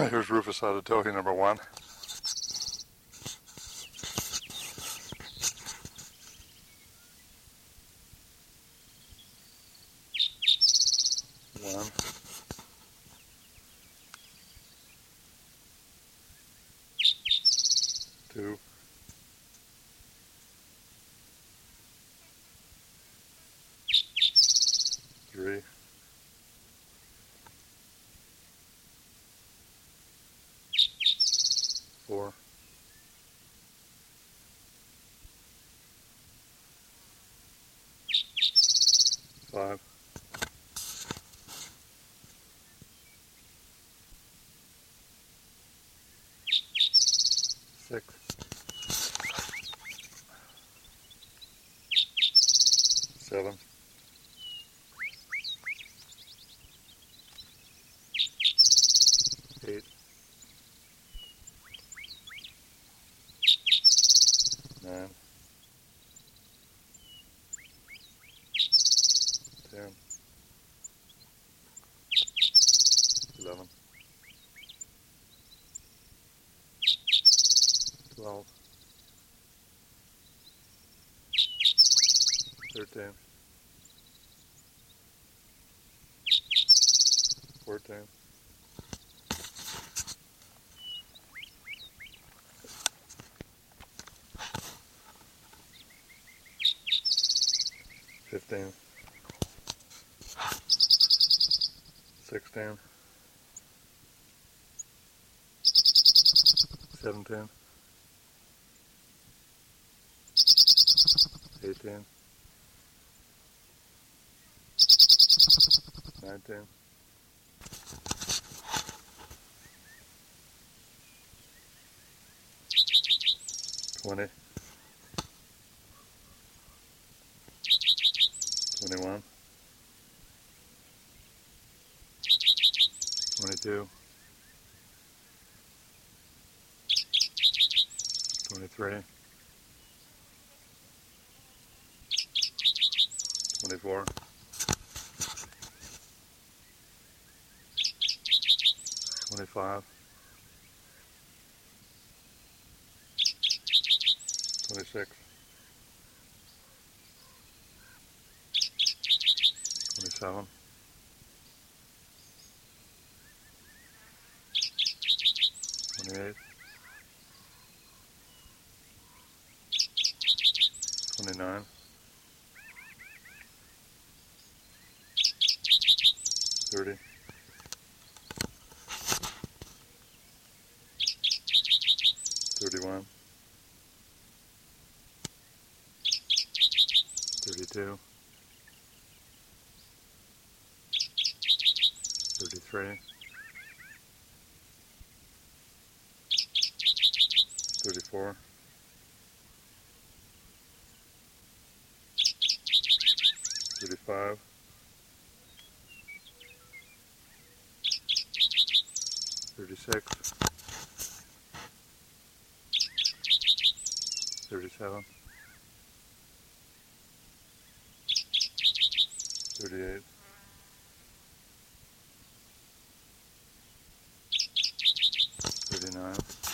Here's Rufus Adeotohi, number 1. One, two, three, four, five, six, seven, 8, 9, 10, 11, 12, 13, 14, 15, 16, 17, 18, 19, 20, 21, 22, 23, 24, 25, 26, 27, 28, 29, 30, 31, 32, 33, 34, 35, 36, 37, 38, 39,